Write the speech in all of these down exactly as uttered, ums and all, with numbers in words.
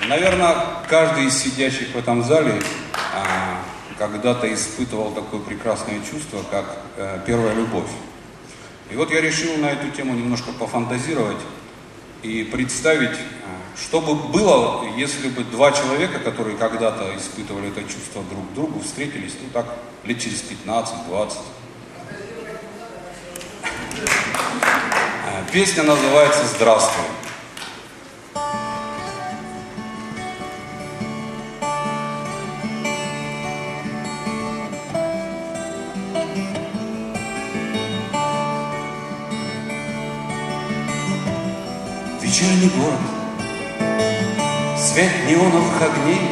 Наверное, каждый из сидящих в этом зале а, когда-то испытывал такое прекрасное чувство, как а, первая любовь. И вот я решил на эту тему немножко пофантазировать и представить, а, что бы было, если бы два человека, которые когда-то испытывали это чувство друг к другу, встретились, ну так, лет через пятнадцать-двадцать. А, песня называется «Здравствуй». Вечерний город, свет неоновых огней,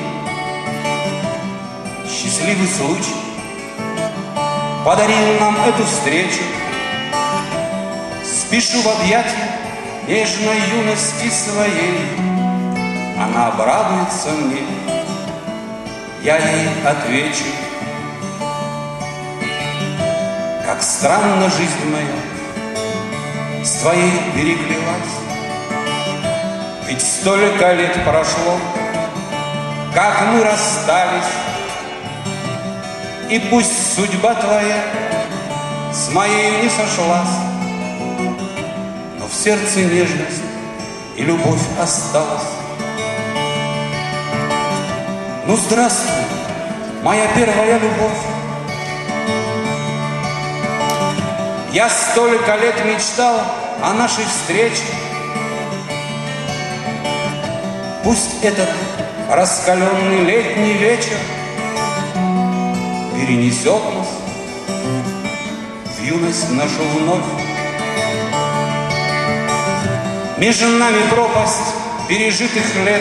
счастливый случай подарил нам эту встречу. Спешу в объятия нежной юности своей, она обрадуется мне, я ей отвечу. Как странно жизнь моя с твоей переклялась. Ведь столько лет прошло, как мы расстались, и пусть судьба твоя с моей не сошлась, но в сердце нежность и любовь осталась. Ну здравствуй, моя первая любовь. Я столько лет мечтал о нашей встрече. Пусть этот раскаленный летний вечер перенесет нас в юность нашу вновь. Между нами пропасть пережитых лет,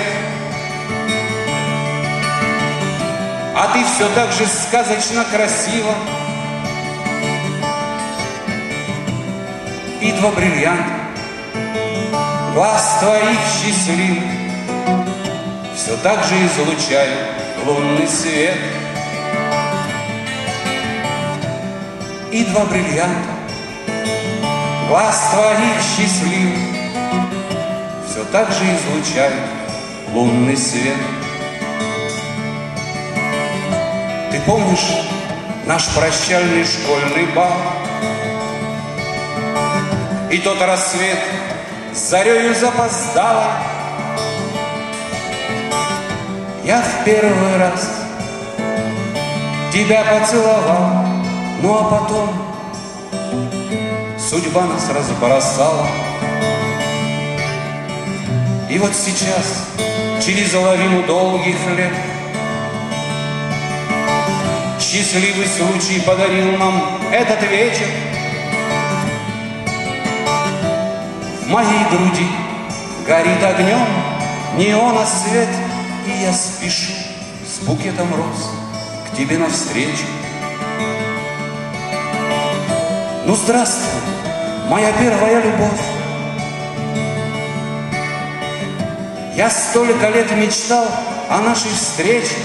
а ты все так же сказочно красива. И два бриллианта глаз твоих счастливых все так же излучают лунный свет. И два бриллианта глаз твоих счастливых все так же излучают лунный свет. Ты помнишь наш прощальный школьный бал и тот рассвет с зарею запоздала? Я в первый раз тебя поцеловал, ну а потом судьба нас разбросала. И вот сейчас, через лавину долгих лет, счастливый случай подарил нам этот вечер. В моей груди горит огнем неона свет, и я спешу с букетом роз к тебе навстречу. Ну здравствуй, моя первая любовь. Я столько лет мечтал о нашей встрече.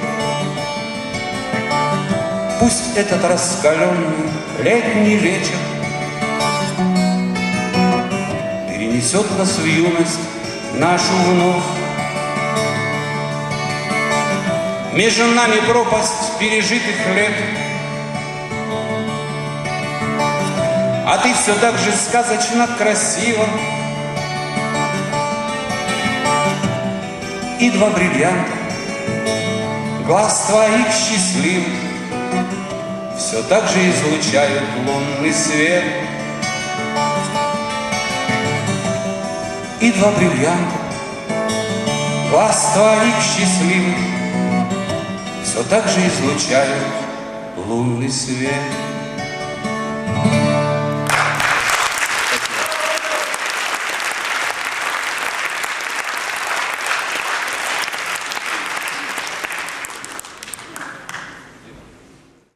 Пусть этот раскаленный летний вечер перенесет нас в юность нашу вновь. Между нами пропасть пережитых лет, а ты все так же сказочно красива. И два бриллианта глаз твоих счастливых все так же излучают лунный свет. И два бриллианта глаз твоих счастливых все так же излучают лунный свет.